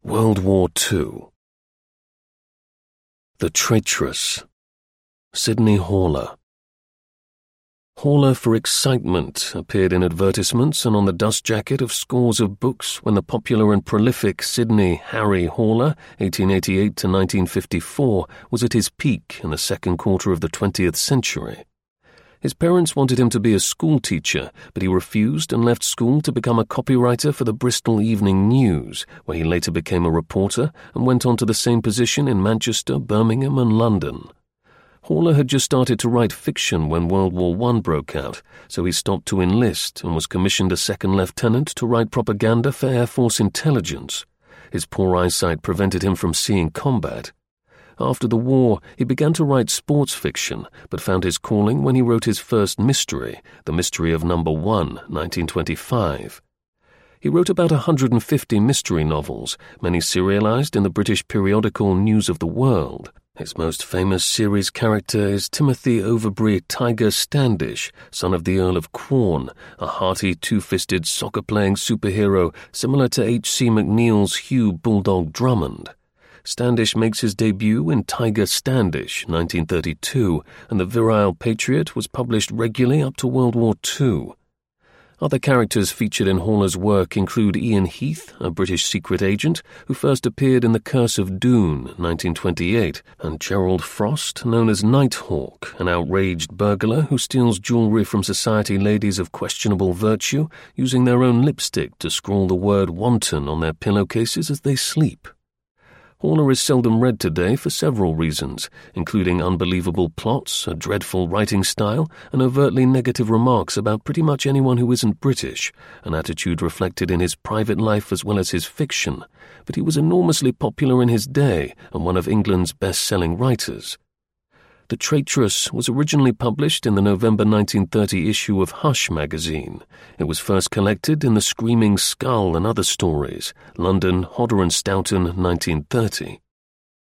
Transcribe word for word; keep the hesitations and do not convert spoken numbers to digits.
World War Two. The Traitress. Sydney Horler. Horler for Excitement appeared in advertisements and on the dust jacket of scores of books when the popular and prolific Sydney Harry Horler, eighteen eighty-eight to nineteen fifty-four, was at his peak in the second quarter of the twentieth century. His parents wanted him to be a school teacher, but he refused and left school to become a copywriter for the Bristol Evening News, where he later became a reporter and went on to the same position in Manchester, Birmingham and London. Horler had just started to write fiction when World War One broke out, so he stopped to enlist and was commissioned a second lieutenant to write propaganda for Air Force intelligence. His poor eyesight prevented him from seeing combat. After the war, he began to write sports fiction, but found his calling when he wrote his first mystery, The Mystery of Number One, nineteen twenty-five. He wrote about one hundred fifty mystery novels, many serialized in the British periodical News of the World. His most famous series character is Timothy Overbury Tiger Standish, son of the Earl of Quorn, a hearty two-fisted soccer-playing superhero similar to H C McNeil's Hugh Bulldog Drummond. Standish makes his debut in Tiger Standish, nineteen thirty-two, and the virile patriot was published regularly up to World War Two. Other characters featured in Horler's work include Ian Heath, a British secret agent, who first appeared in The Curse of Doon, nineteen twenty-eight, and Gerald Frost, known as Nighthawk, an outraged burglar who steals jewelry from society ladies of questionable virtue, using their own lipstick to scrawl the word wanton on their pillowcases as they sleep. Horler is seldom read today for several reasons, including unbelievable plots, a dreadful writing style, and overtly negative remarks about pretty much anyone who isn't British, an attitude reflected in his private life as well as his fiction, but he was enormously popular in his day and one of England's best-selling writers. The Traitress was originally published in the November nineteen thirty issue of Hush magazine. It was first collected in The Screaming Skull and Other Stories, London, Hodder and Stoughton, nineteen thirty.